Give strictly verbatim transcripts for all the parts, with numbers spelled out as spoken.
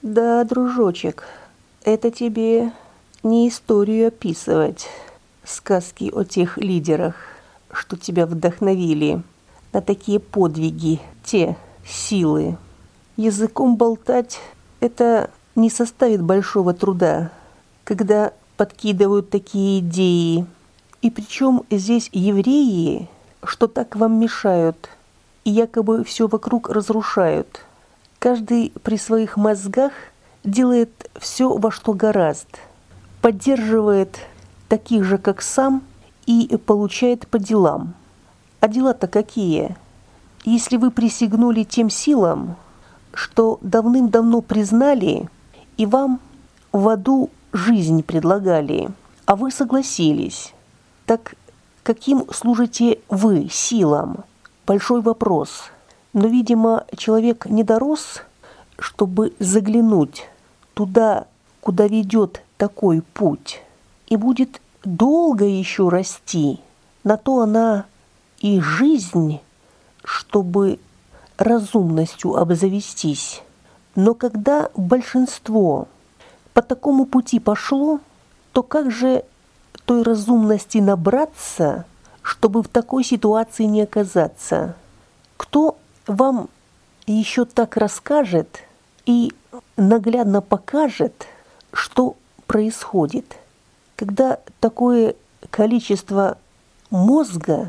Да, дружочек, это тебе не историю описывать, сказки о тех лидерах, что тебя вдохновили на такие подвиги, те силы. Языком болтать это не составит большого труда, когда подкидывают такие идеи. И причем здесь евреи, что так вам мешают, и якобы все вокруг разрушают. Каждый при своих мозгах делает все, во что горазд, поддерживает таких же, как сам, и получает по делам. А дела-то какие? Если вы присягнули тем силам, что давным-давно признали, и вам в аду жизнь предлагали, а вы согласились, так каким служите вы силам? Большой вопрос. Но, видимо, человек не дорос, чтобы заглянуть туда, куда ведет такой путь, и будет долго еще расти. На то она и жизнь, чтобы разумностью обзавестись. Но когда большинство по такому пути пошло, то как же той разумности набраться, чтобы в такой ситуации не оказаться? Кто вам еще так расскажет и наглядно покажет, что происходит, когда такое количество мозга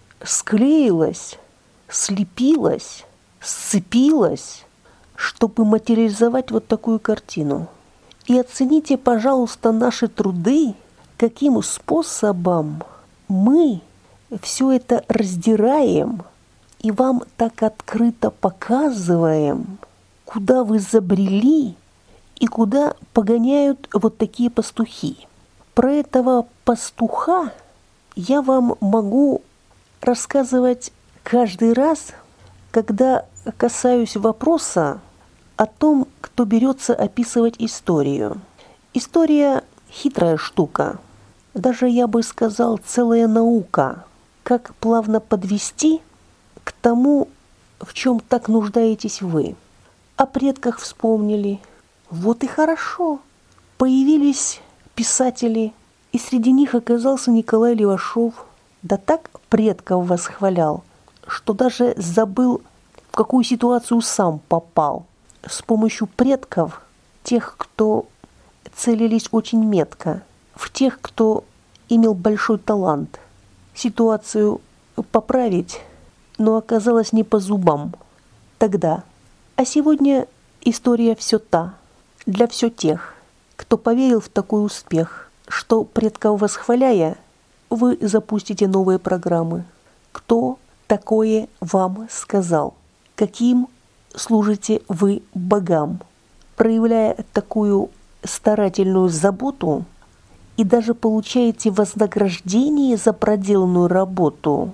склеилось, слепилось, сцепилось, чтобы материализовать вот такую картину? И оцените, пожалуйста, наши труды, каким способом мы все это раздираем и вам так открыто показываем, куда вы забрели и куда погоняют вот такие пастухи. Про этого пастуха я вам могу рассказывать каждый раз, когда касаюсь вопроса о том, кто берется описывать историю. История – хитрая штука, даже я бы сказал, целая наука, как плавно подвести к тому, в чем так нуждаетесь вы. О предках вспомнили. Вот и хорошо. Появились писатели, и среди них оказался Николай Левашов. Да так предков восхвалял, что даже забыл, в какую ситуацию сам попал. С помощью предков, тех, кто целились очень метко, в тех, кто имел большой талант, ситуацию поправить, но оказалось не по зубам тогда. А сегодня история все та, для все тех, кто поверил в такой успех, что предков восхваляя, вы запустите новые программы. Кто такое вам сказал? Каким служите вы богам? Проявляя такую старательную заботу и даже получаете вознаграждение за проделанную работу,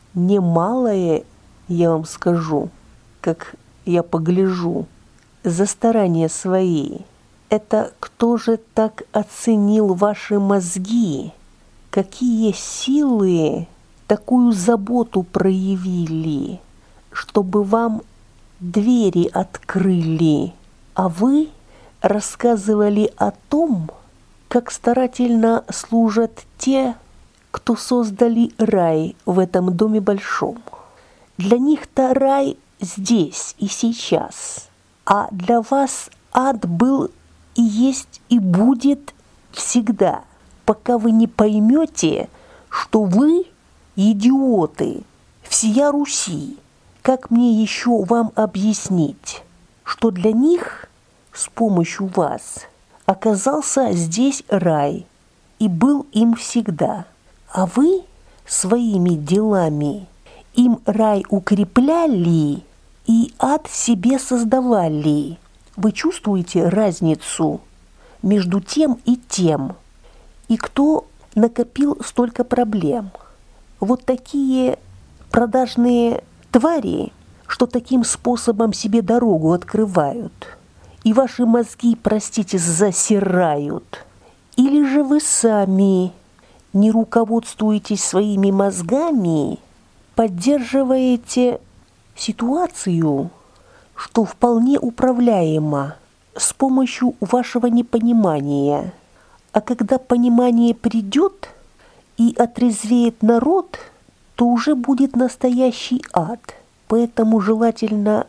немалое, я вам скажу, как я погляжу, за старания свои. Это кто же так оценил ваши мозги? Какие силы такую заботу проявили, чтобы вам двери открыли, а вы рассказывали о том, как старательно служат те, кто создали рай в этом доме большом. Для них-то рай здесь и сейчас, а для вас ад был и есть и будет всегда, пока вы не поймете, что вы идиоты, всея Руси. Как мне еще вам объяснить, что для них с помощью вас оказался здесь рай и был им всегда, а вы своими делами им рай укрепляли и ад себе создавали? Вы чувствуете разницу между тем и тем? И кто накопил столько проблем? Вот такие продажные твари, что таким способом себе дорогу открывают, и ваши мозги, простите, засирают. Или же вы сами не руководствуетесь своими мозгами, поддерживаете ситуацию, что вполне управляема, с помощью вашего непонимания. А когда понимание придет и отрезвеет народ, то уже будет настоящий ад. Поэтому желательно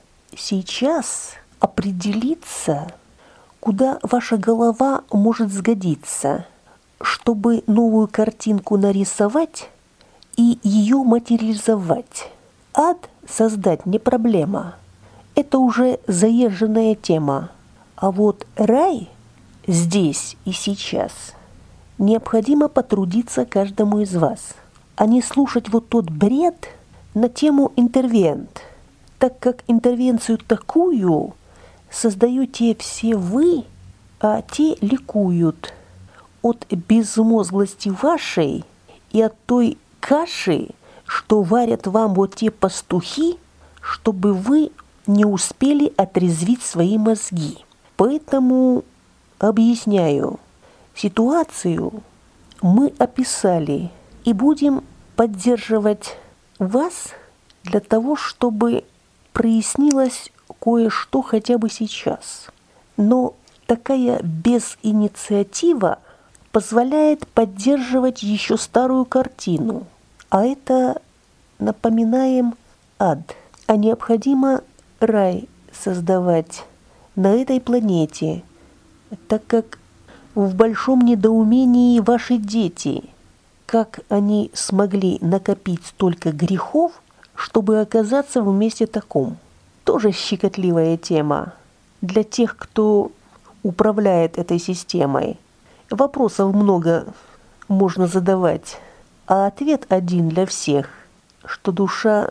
сейчас определиться, куда ваша голова может сгодиться, чтобы новую картинку нарисовать и ее материализовать. Ад создать не проблема. Это уже заезженная тема. А вот рай здесь и сейчас необходимо потрудиться каждому из вас, а не слушать вот тот бред на тему интервент, так как интервенцию такую создаете все вы, а те ликуют от безмозглости вашей и от той каши, что варят вам вот те пастухи, чтобы вы не успели отрезвить свои мозги. Поэтому объясняю, ситуацию мы описали и будем поддерживать вас для того, чтобы прояснилось кое-что хотя бы сейчас. Но такая безинициатива позволяет поддерживать еще старую картину. А это, напоминаем, ад. А необходимо рай создавать на этой планете, так как в большом недоумении ваши дети, как они смогли накопить столько грехов, чтобы оказаться в месте таком. Тоже щекотливая тема для тех, кто управляет этой системой. Вопросов много можно задавать, а ответ один для всех, что душа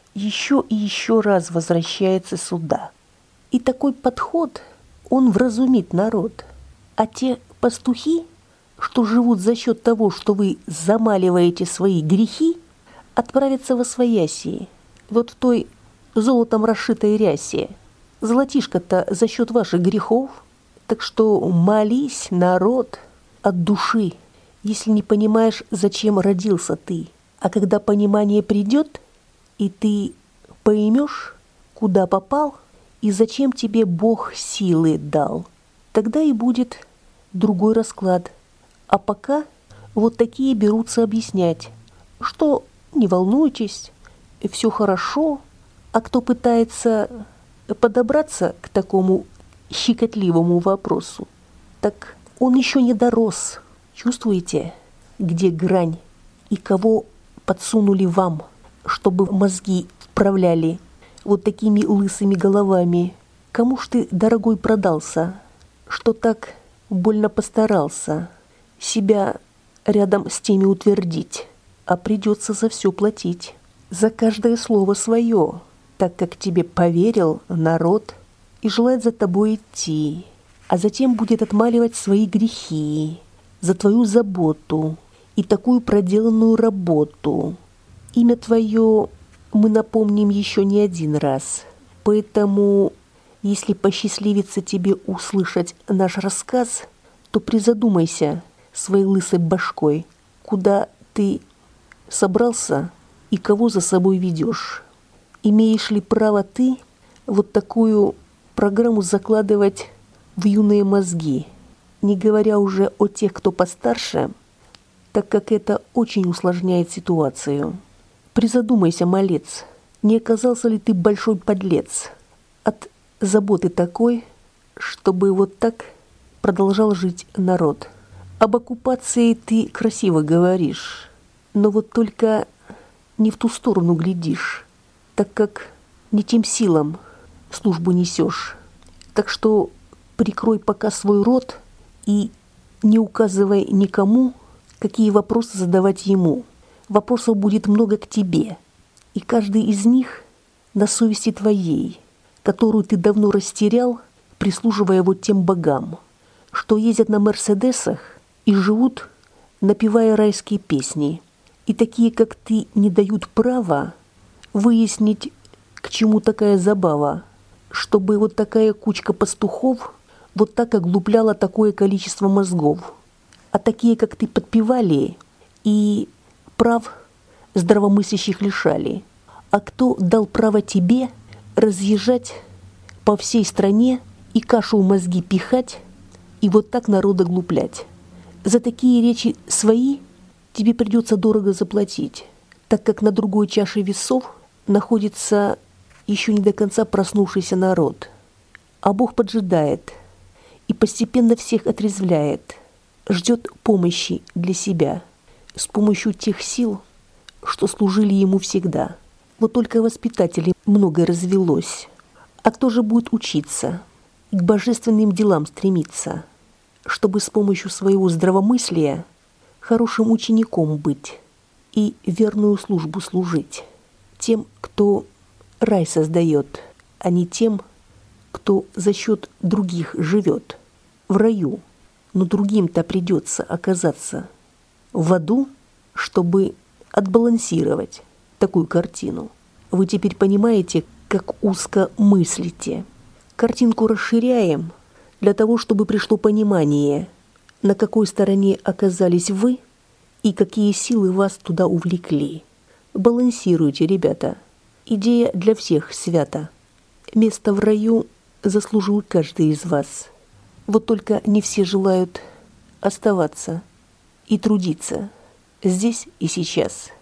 еще и еще раз возвращается сюда. И такой подход, он вразумит народ. А те пастухи, что живут за счет того, что вы замаливаете свои грехи, отправятся во свояси, вот в той золотом расшитой рясе. Золотишко-то за счет ваших грехов. Так что молись, народ, от души, если не понимаешь, зачем родился ты. А когда понимание придет, и ты поймешь, куда попал и зачем тебе Бог силы дал, тогда и будет другой расклад. А пока вот такие берутся объяснять, что не волнуйтесь, все хорошо, а кто пытается подобраться к такому щекотливому вопросу, так он еще не дорос. Чувствуете, где грань и кого подсунули вам, чтобы мозги вправляли вот такими лысыми головами? Кому ж ты, дорогой, продался, что так больно постарался себя рядом с теми утвердить, а придется за все платить, за каждое слово свое, так как тебе поверил народ и желает за тобой идти, а затем будет отмаливать свои грехи за твою заботу и такую проделанную работу. Имя твое мы напомним еще не один раз, поэтому, если посчастливится тебе услышать наш рассказ, то призадумайся своей лысой башкой, куда ты собрался и кого за собой ведешь. Имеешь ли право ты вот такую программу закладывать в юные мозги, не говоря уже о тех, кто постарше, так как это очень усложняет ситуацию. Призадумайся, малец, не оказался ли ты большой подлец от заботы такой, чтобы вот так продолжал жить народ. Об оккупации ты красиво говоришь, но вот только не в ту сторону глядишь, так как не тем силам службу несешь. Так что прикрой пока свой рот и не указывай никому, какие вопросы задавать ему. Вопросов будет много к тебе, и каждый из них на совести твоей, которую ты давно растерял, прислуживая вот тем богам, что ездят на мерседесах и живут, напевая райские песни. И такие, как ты, не дают права выяснить, к чему такая забава, чтобы вот такая кучка пастухов вот так оглупляла такое количество мозгов. А такие, как ты, подпевали и прав здравомыслящих лишали. А кто дал право тебе разъезжать по всей стране и кашу в мозги пихать, и вот так народа глуплять. За такие речи свои тебе придется дорого заплатить, так как на другой чаше весов находится еще не до конца проснувшийся народ. А Бог поджидает и постепенно всех отрезвляет, ждет помощи для себя с помощью тех сил, что служили ему всегда. Вот только воспитателей много развелось. А кто же будет учиться, к божественным делам стремиться, чтобы с помощью своего здравомыслия хорошим учеником быть и верную службу служить тем, кто рай создает, а не тем, кто за счет других живет в раю, но другим-то придется оказаться в аду, чтобы отбалансировать такую картину. Вы теперь понимаете, как узко мыслите. Картинку расширяем для того, чтобы пришло понимание, на какой стороне оказались вы и какие силы вас туда увлекли. Балансируйте, ребята. Идея для всех свята. Место в раю заслужил каждый из вас. Вот только не все желают оставаться и трудиться здесь и сейчас.